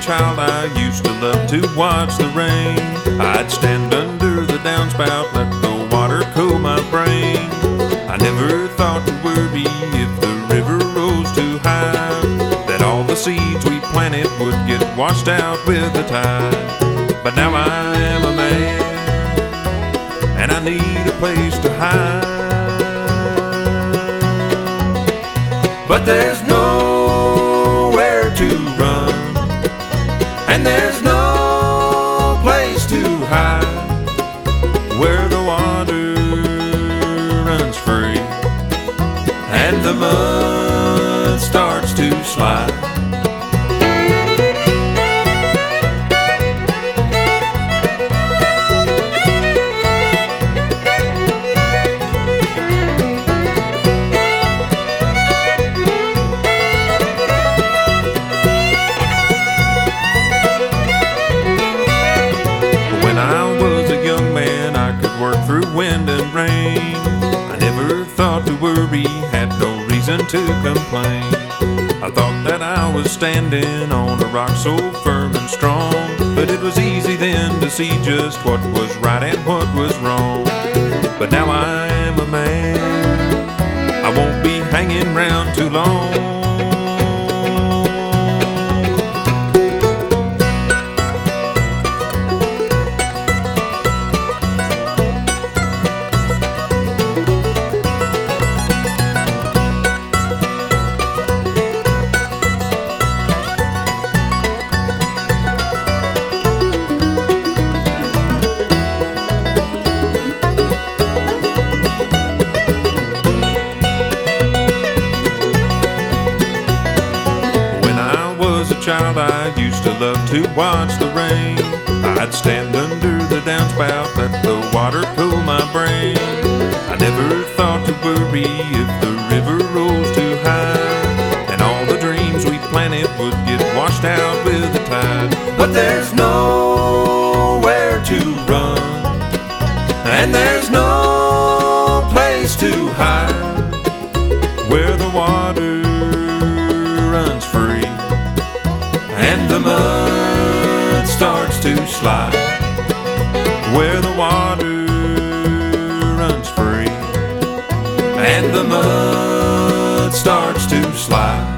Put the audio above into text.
child, I used to love to watch the rain. I'd stand under the downspout, let the water cool my brain. I never thought to worry if the river rose too high, that all the seeds we planted would get washed out with the tide. But now I am a man, and I need a place to hide. But there's nowhere to run, and there's no place to hide, where the water runs free and the mud starts to slide. When I was a young man, I could work through wind and rain. I never thought to worry, had no reason to complain. I thought that I was standing on a rock so firm and strong, but it was easy then to see just what was right and what was wrong. But now I'm a man, I won't be hanging round too long. Child, I used to love to watch the rain. I'd stand under the downspout, let the water cool my brain. I never thought to worry if the river rose too high, and all the dreams we planted would get washed out with the tide. But there's nowhere to run, and there's no place to hide, where the water runs free and the mud starts to slide, where the water runs free and the mud starts to slide.